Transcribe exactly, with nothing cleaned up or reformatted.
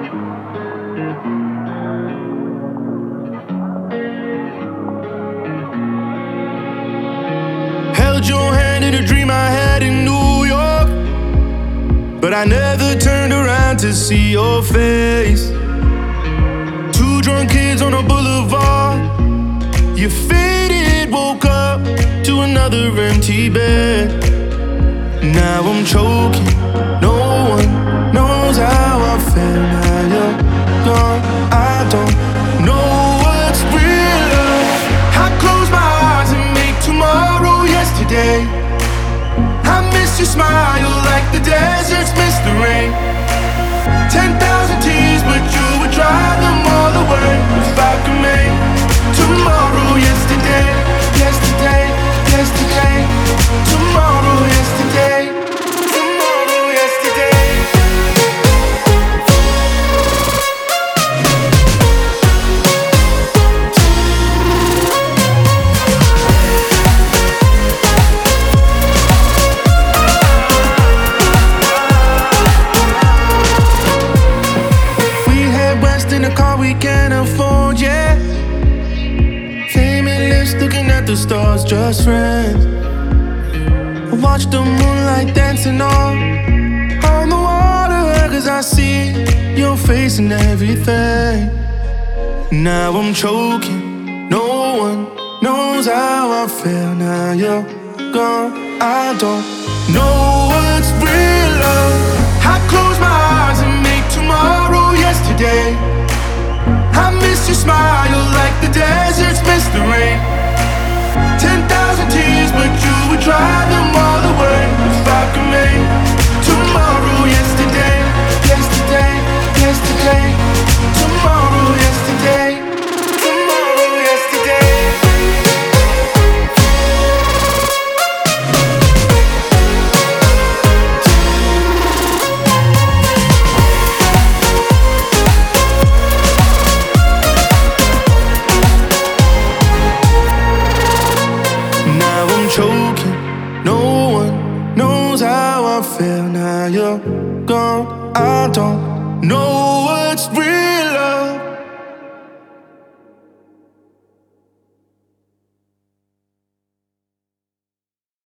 Held your hand in a dream I had in New York, but I never turned around to see your face. Two drunk kids on a boulevard. You faded, woke up to another empty bed. Now I'm choking, no one knows how I feel. Now you're gone, I don't know what's real love. I close my eyes and make tomorrow yesterday. I miss your smile like the deserts miss the rain. Ten thousand tears, but you would drive them all away. If I could make tomorrow yesterday, yesterday, yesterday, tomorrow yesterday, tomorrow yesterday. In a car we can't afford, yeah. Flaming lips looking at the stars, just friends. I watch the moonlight dancing on on the water, cause I see your face in everything. Now I'm choking, no one knows how I feel. Now you're gone, I don't know what's real love. I close my eyes and make tomorrow yesterday. I miss your smile like the deserts miss the rain. Ten thousand tears, but you would drive them all away. If I could make tomorrow yesterday, yesterday, yesterday, tomorrow yesterday, tomorrow yesterday. Choking, no one knows how I feel. Now you're gone, I don't know what's real love.